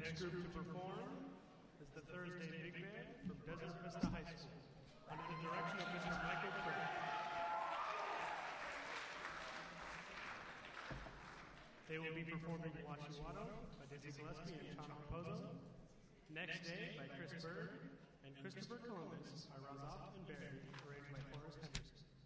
next group to perform is the Thursday Big Band from Desert Vista High School, under the direction of Mr. Michael Crick. They will be performing Washiwado by Dizzy Gillespie and Chana Raposo, Next Day by Chris Berg, and Christopher Columbus by Razaf and Barry, arranged by Forrest Henderson.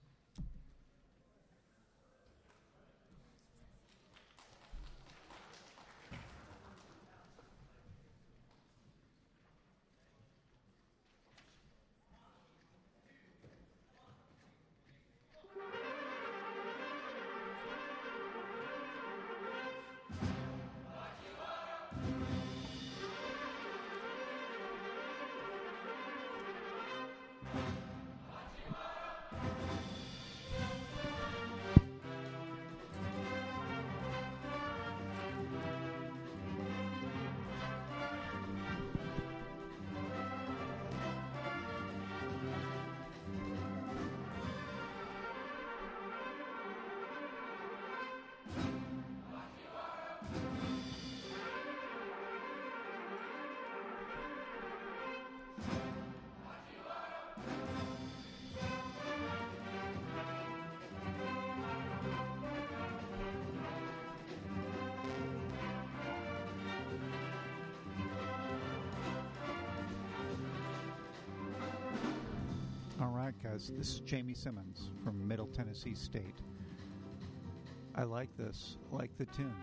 All right, guys, this is Jamie Simmons from Middle Tennessee State. I like this, I like the tune.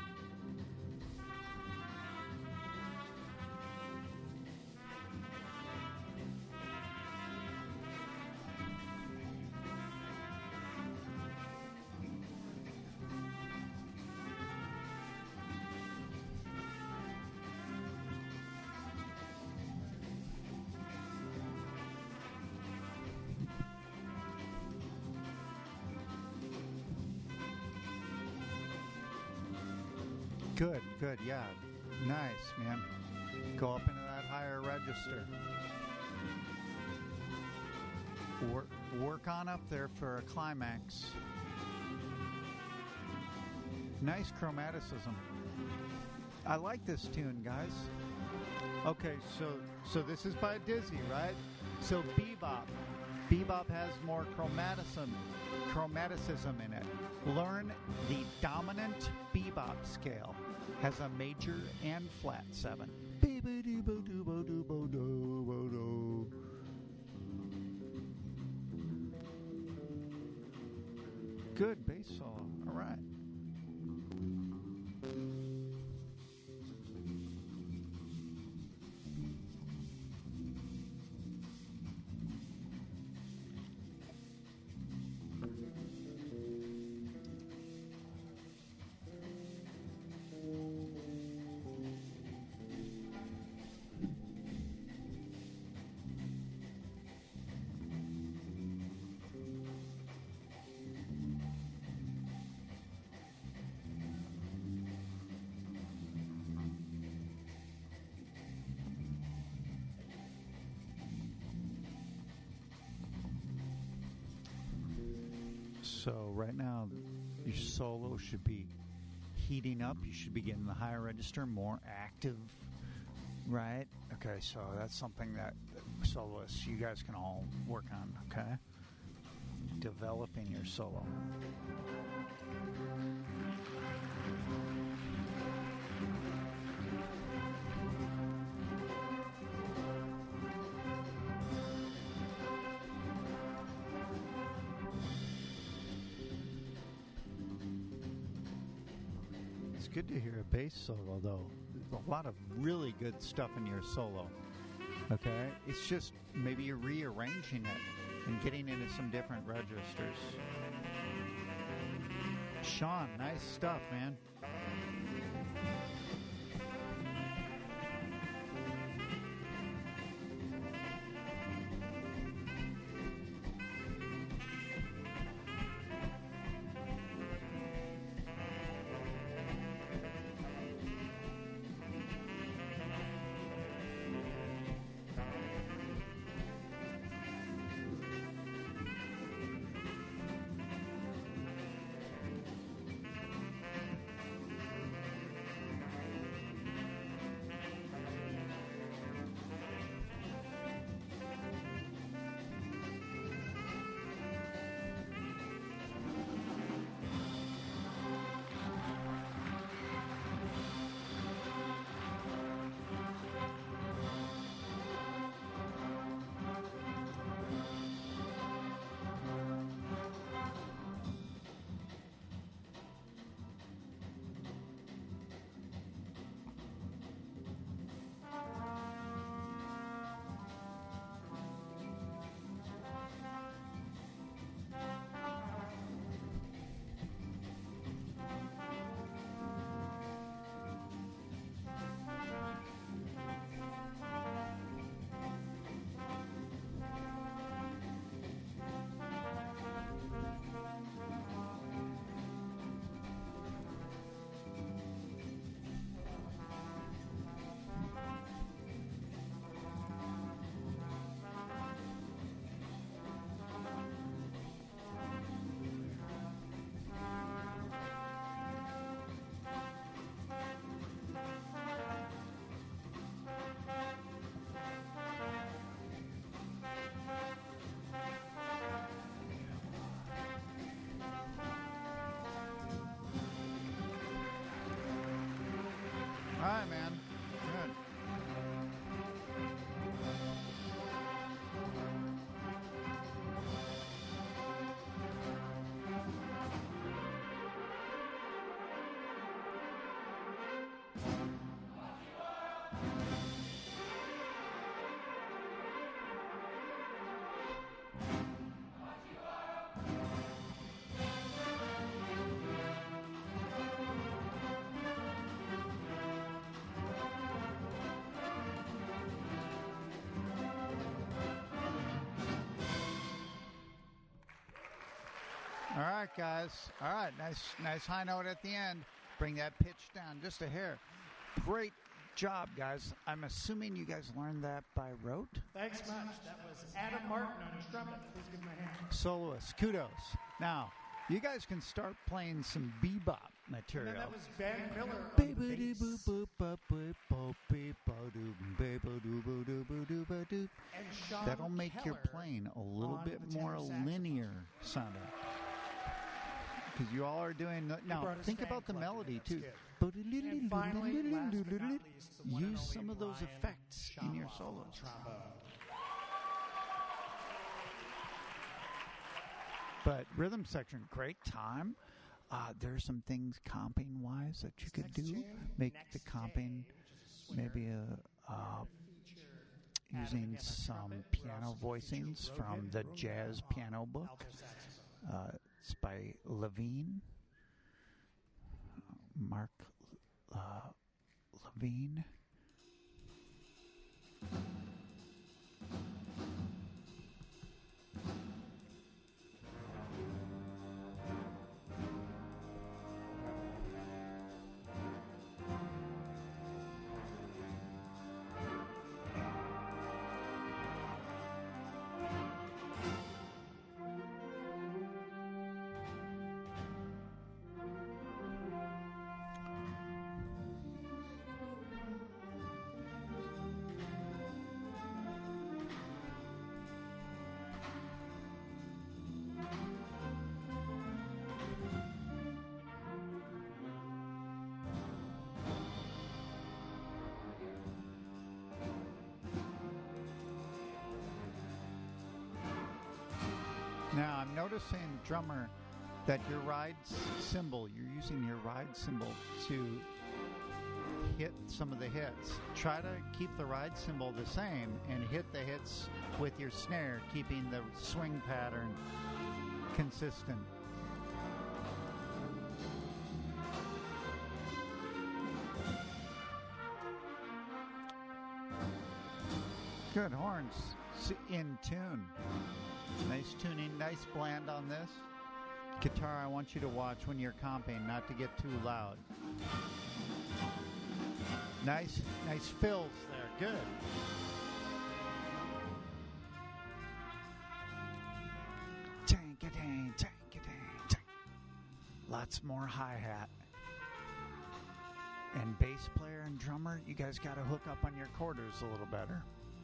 Good, yeah. Nice, man. Go up into that higher register. Work on up there for a climax. Nice chromaticism. I like this tune, guys. Okay, so this is by Dizzy, right? So bebop. Bebop has more chromaticism in it. Learn the dominant bebop scale. Has a major and flat 7. Good bass solo. All right. So right now, your solo should be heating up. You should be getting the higher register more active, right? Okay, so that's something that soloists, you guys can all work on, okay? Developing your solo. Good to hear a bass solo, though. There's a lot of really good stuff in your solo. Okay? It's just maybe you're rearranging it and getting into some different registers. Sean, nice stuff, man. right, man. Good. All right, guys. All right, nice high note at the end. Bring that pitch down just a hair. Great job, guys. I'm assuming you guys learned that by rote. Thanks much. That was Adam Martin on trumpet. Please give him a hand. Soloist, kudos. Now, you guys can start playing some bebop material. And then that was Ben Miller on the bass. And Sean That'll make your Keller playing a little on bit the more tenor saxophone. linear sounding. Because you all are doing... Now, brought his think fan about the collector melody, in, too. that's And finally, last but not least, the one and Use only some of those Ryan effects in your Shamroff solos. on trombone. But rhythm section, great time. There's some things comping-wise that you could do. Make the comping maybe using some piano voicings from the Jazz Piano Book. It's by Levine, Mark Levine. Now, I'm noticing, drummer, that your ride cymbal, you're using your ride cymbal to hit some of the hits. Try to keep the ride cymbal the same and hit the hits with your snare, keeping the swing pattern consistent. Good horns, in tune. Nice tuning, nice blend on this. Guitar, I want you to watch when you're comping, not to get too loud. Nice fills there, good. Tank-a-dang, tank-a-dang, tank. Lots more hi-hat. And bass player and drummer, you guys got to hook up on your quarters a little better.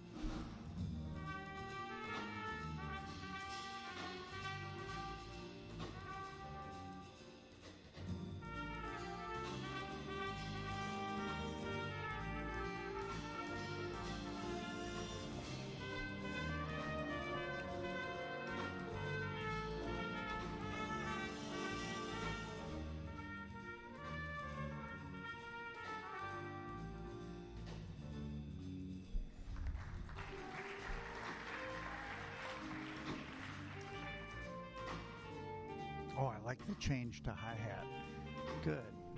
Oh, I like the change to hi-hat. Good.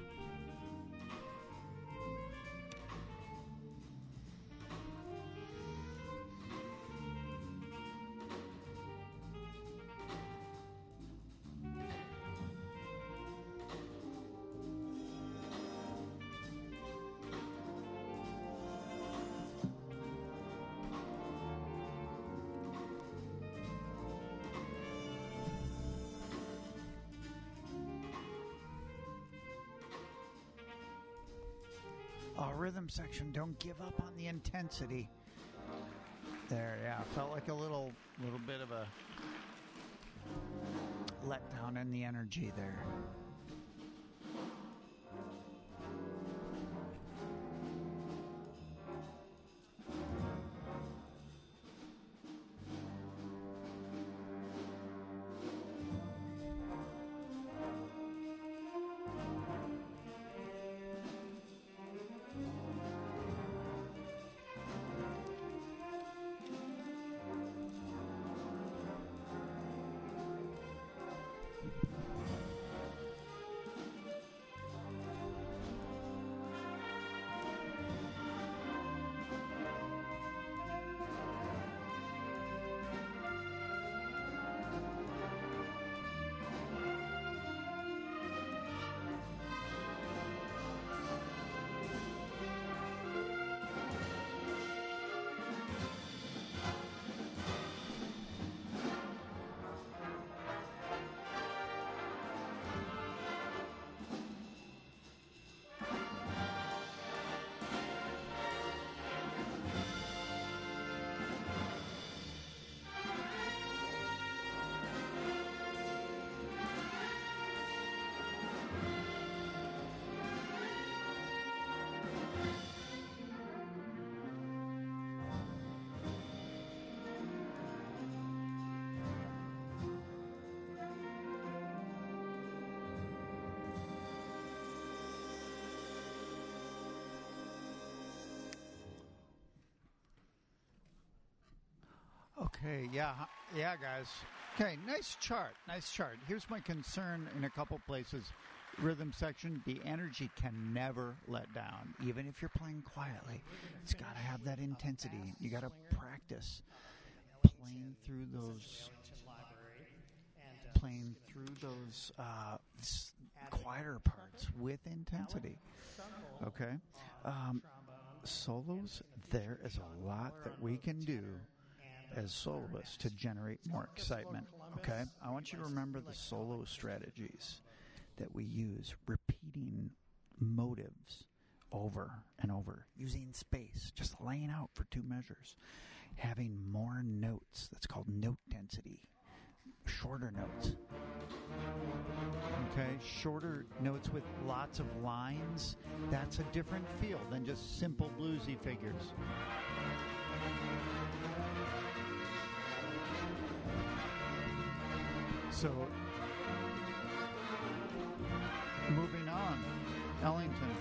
Rhythm section, don't give up on the intensity. There, yeah, felt like a little bit of a letdown in the energy there. Okay, yeah, guys. Okay, nice chart. Here's my concern in a couple places. Rhythm section, the energy can never let down, even if you're playing quietly. It's got to have that intensity. You got to practice playing through those quieter parts with intensity. Okay, solos. There is a lot that we can do as soloists to generate more excitement. Okay, I want you to remember the solo strategies that we use, repeating motives over and over, using space, just laying out for two measures, having more notes. That's called note density. Shorter notes. Okay, shorter notes with lots of lines. That's a different feel than just simple bluesy figures. So, moving on, Ellington.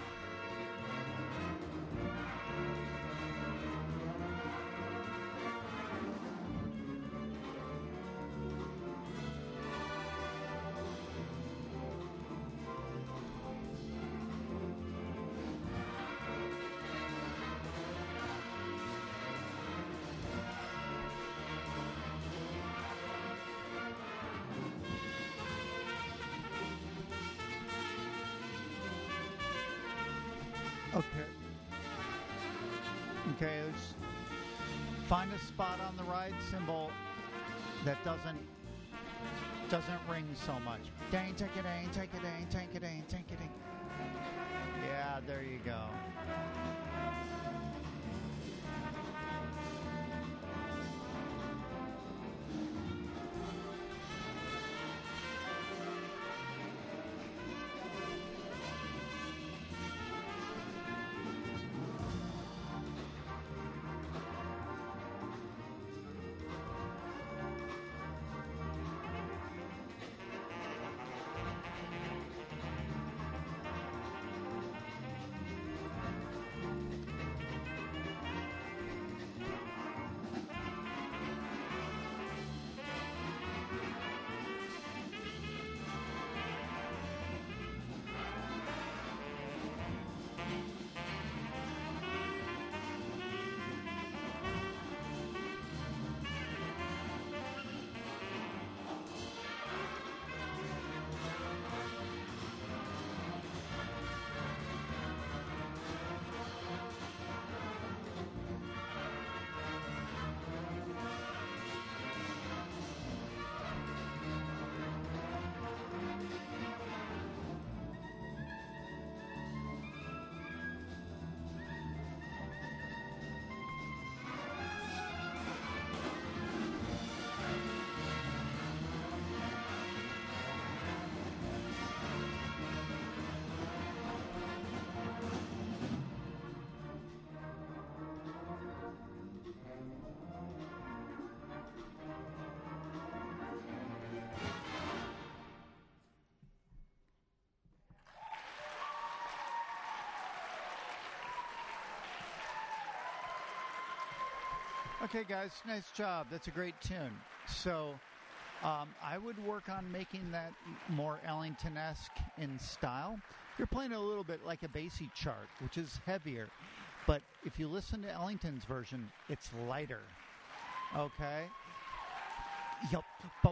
Okay, let's find a spot on the ride cymbal that doesn't ring so much. Dang, take it, dang, take it, dang, take it, dang, take it, dang. Yeah, there you go. Okay, guys, nice job. That's a great tune. So I would work on making that more Ellington-esque in style. You're playing a little bit like a Basie chart, which is heavier. But if you listen to Ellington's version, it's lighter. Okay? Yup.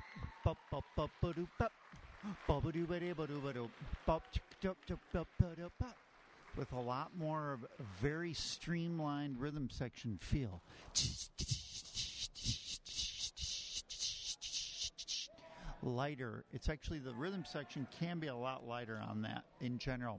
With a lot more of a very streamlined rhythm section feel. Lighter. It's actually, the rhythm section can be a lot lighter on that in general.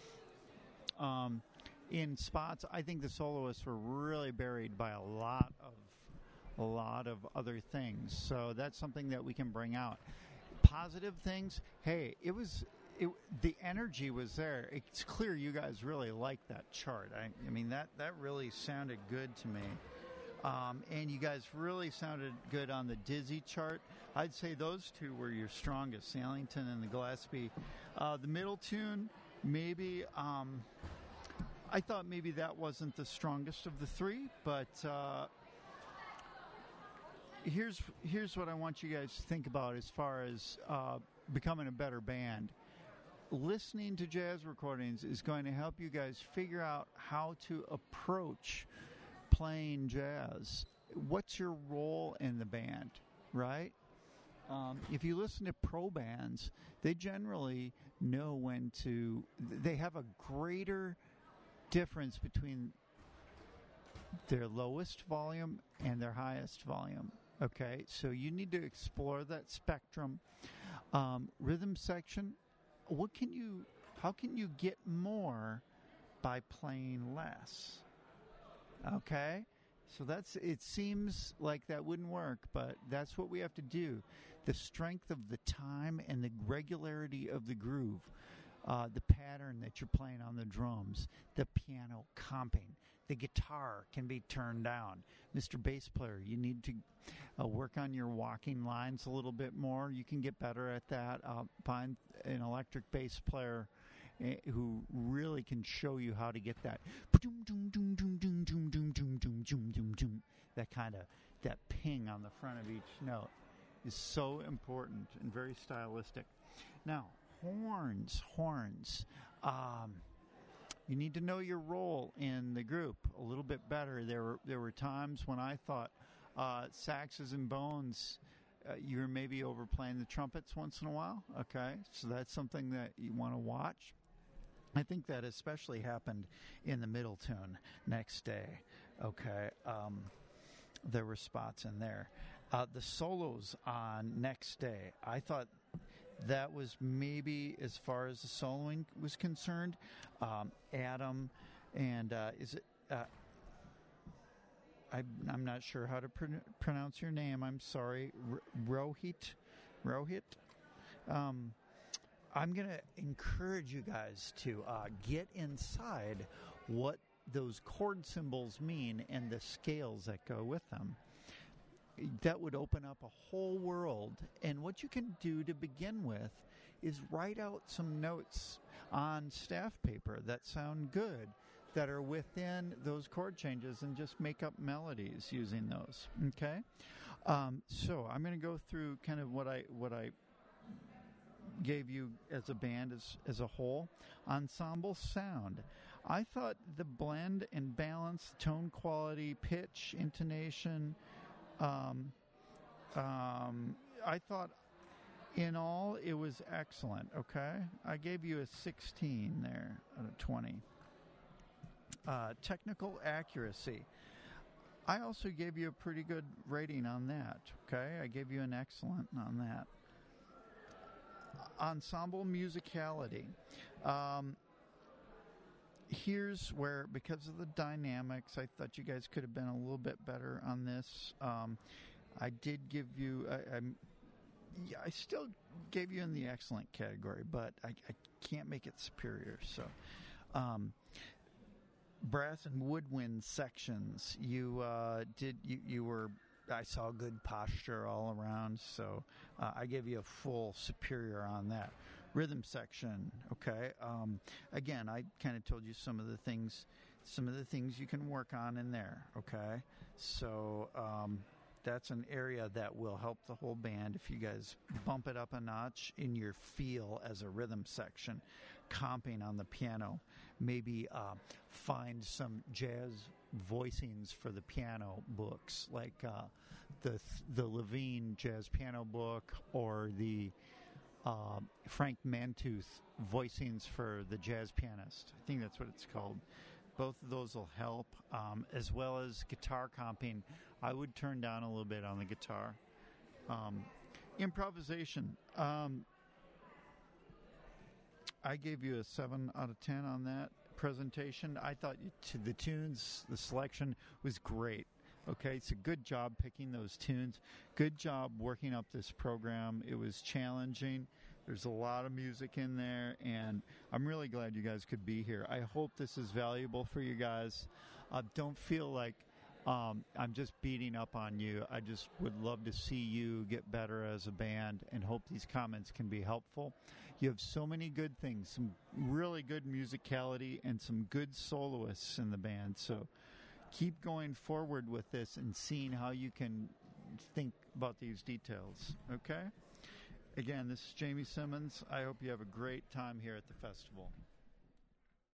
In spots, I think the soloists were really buried by a lot of other things. So that's something that we can bring out. Positive things, hey, the energy was there. It's clear you guys really liked that chart. I mean, that really sounded good to me. And you guys really sounded good on the Dizzy chart. I'd say those two were your strongest, the Ellington and the Gillespie. The middle tune, maybe, I thought maybe that wasn't the strongest of the three, but here's what I want you guys to think about as far as becoming a better band. Listening to jazz recordings is going to help you guys figure out how to approach playing jazz. What's your role in the band, right? If you listen to pro bands, they generally know when to. They have a greater difference between their lowest volume and their highest volume. Okay, so you need to explore that spectrum. Rhythm section. How can you get more by playing less? Okay? So it seems like that wouldn't work, but that's what we have to do. The strength of the time and the regularity of the groove, the pattern that you're playing on the drums, the piano comping, the guitar can be turned down. Mr. Bass Player, you need to work on your walking lines a little bit more. You can get better at that. Find an electric bass player who really can show you how to get that that ping on the front of each note is so important and very stylistic. Now, horns. You need to know your role in the group a little bit better. There were times when I thought saxes and bones, you were maybe overplaying the trumpets once in a while. Okay, so that's something that you want to watch. I think that especially happened in the middle tune next day. Okay, there were spots in there. The solos on next day, I thought that was maybe, as far as the soloing was concerned, Adam and is it? I'm not sure how to pronounce your name. I'm sorry, Rohit. I'm going to encourage you guys to get inside what those chord symbols mean and the scales that go with them. That would open up a whole world. And what you can do to begin with is write out some notes on staff paper that sound good, that are within those chord changes, and just make up melodies using those. Okay? So I'm going to go through kind of what I gave you as a band as a whole. Ensemble sound. I thought the blend and balance, tone quality, pitch, intonation, I thought in all it was excellent. Okay, I gave you a 16 there out of 20. Technical accuracy, I also gave you a pretty good rating on that. Okay, I gave you an excellent on that. Ensemble musicality, here's where, because of the dynamics, I thought you guys could have been a little bit better on this. I did give you, I still gave you in the excellent category, but I can't make it superior. So, brass and woodwind sections, you were, I saw good posture all around, so I gave you a full superior on that. Rhythm section, okay. Again, I kind of told you some of the things you can work on in there, okay. So that's an area that will help the whole band if you guys bump it up a notch in your feel as a rhythm section, comping on the piano. Maybe find some jazz voicings for the piano books, like the Levine jazz piano book, or the Frank Mantooth voicings for the jazz pianist. I think that's what it's called. Both of those will help, as well as guitar comping. I would turn down a little bit on the guitar. Improvisation. I gave you a 7 out of 10 on that presentation. I thought the tunes, the selection was great. Okay, it's a good job picking those tunes. Good job working up this program. It was challenging. There's a lot of music in there, and I'm really glad you guys could be here. I hope this is valuable for you guys. Don't feel like I'm just beating up on you. I just would love to see you get better as a band, and hope these comments can be helpful. You have so many good things, some really good musicality, and some good soloists in the band. So keep going forward with this and seeing how you can think about these details. Okay? Again, this is Jamie Simmons. I hope you have a great time here at the festival.